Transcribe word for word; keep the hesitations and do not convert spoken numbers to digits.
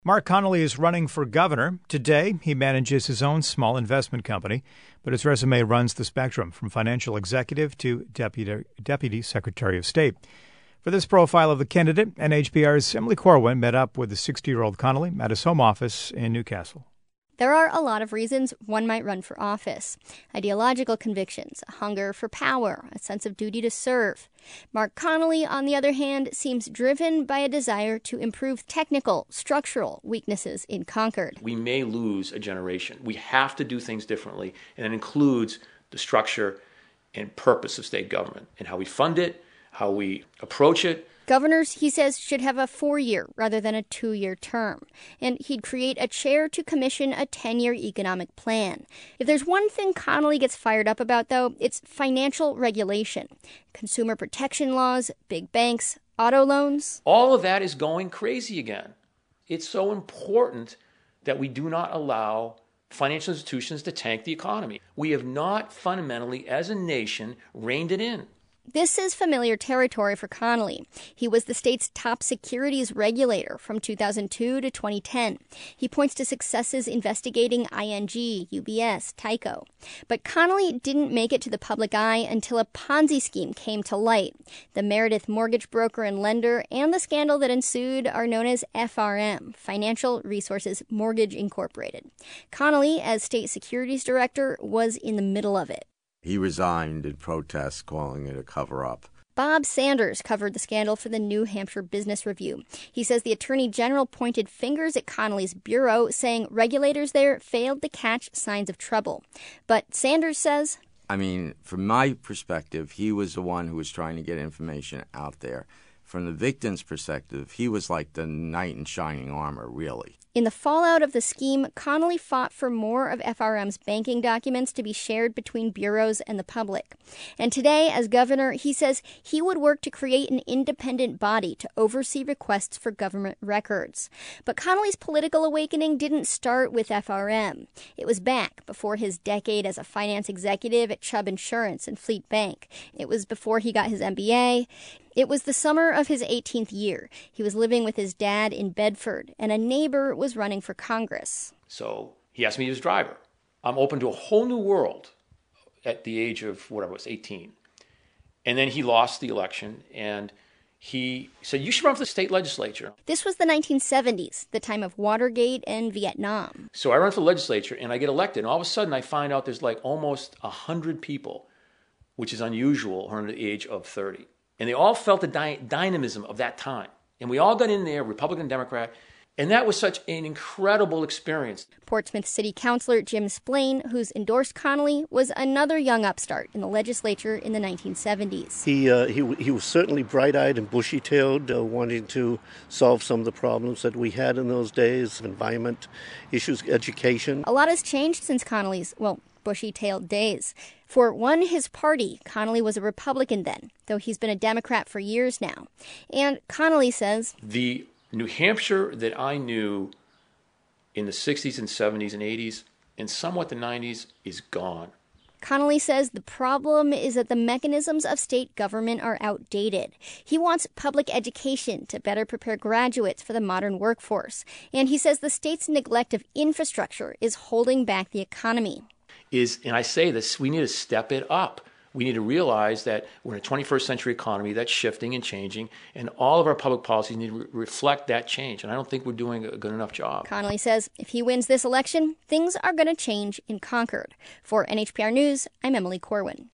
Mark Connolly is running for governor. Today, he manages his own small investment company, but his resume runs the spectrum from financial executive to deputy, deputy secretary of state. For this profile of the candidate, N H P R's Emily Corwin met up with the sixty-year-old Connolly at his home office in Newcastle. There are a lot of reasons one might run for office. Ideological convictions, a hunger for power, a sense of duty to serve. Mark Connolly, on the other hand, seems driven by a desire to improve technical, structural weaknesses in Concord. We may lose a generation. We have to do things differently, and it includes the structure and purpose of state government and how we fund it, how we approach it. Governors, he says, should have a four-year rather than a two-year term. And he'd create a chair to commission a ten-year economic plan. If there's one thing Connolly gets fired up about, though, it's financial regulation. Consumer protection laws, big banks, auto loans. All of that is going crazy again. It's so important that we do not allow financial institutions to tank the economy. We have not fundamentally, as a nation, reined it in. This is familiar territory for Connolly. He was the state's top securities regulator from two thousand two to twenty ten. He points to successes investigating I N G, U B S, Tyco. But Connolly didn't make it to the public eye until a Ponzi scheme came to light. The Meredith mortgage broker and lender and the scandal that ensued are known as F R M, Financial Resources Mortgage Incorporated. Connolly, as state securities director, was in the middle of it. He resigned in protest, calling it a cover-up. Bob Sanders covered the scandal for the New Hampshire Business Review. He says the Attorney General pointed fingers at Connolly's bureau, saying regulators there failed to catch signs of trouble. But Sanders says, I mean, from my perspective, he was the one who was trying to get information out there. From the victim's perspective, he was like the knight in shining armor, really. In the fallout of the scheme, Connolly fought for more of F R M's banking documents to be shared between bureaus and the public. And today, as governor, he says he would work to create an independent body to oversee requests for government records. But Connolly's political awakening didn't start with F R M. It was back before his decade as a finance executive at Chubb Insurance and Fleet Bank. It was before he got his M B A. It was the summer of his eighteenth year. He was living with his dad in Bedford, and a neighbor was running for Congress. So he asked me to be his driver. I'm open to a whole new world at the age of, whatever it was, eighteen. And then he lost the election, and he said, you should run for the state legislature. This was the nineteen seventies, the time of Watergate and Vietnam. So I run for the legislature, and I get elected, and all of a sudden I find out there's like almost one hundred people, which is unusual, who are under the age of thirty. And they all felt the dy- dynamism of that time. And we all got in there, Republican, Democrat, and that was such an incredible experience. Portsmouth City Councilor Jim Splain, who's endorsed Connolly, was another young upstart in the legislature in the nineteen seventies. He uh, he, he was certainly bright-eyed and bushy-tailed, uh, wanting to solve some of the problems that we had in those days, environment issues, education. A lot has changed since Connolly's, well, bushy-tailed days. For one, his party, Connolly was a Republican then, though he's been a Democrat for years now. And Connolly says, the New Hampshire that I knew in the sixties and seventies and eighties and somewhat the nineties is gone. Connolly says the problem is that the mechanisms of state government are outdated. He wants public education to better prepare graduates for the modern workforce. And he says the state's neglect of infrastructure is holding back the economy. Is, and I say this, we need to step it up. We need to realize that we're in a twenty-first century economy that's shifting and changing, and all of our public policies need to re- reflect that change. And I don't think we're doing a good enough job. Connolly says if he wins this election, things are going to change in Concord. For N H P R News, I'm Emily Corwin.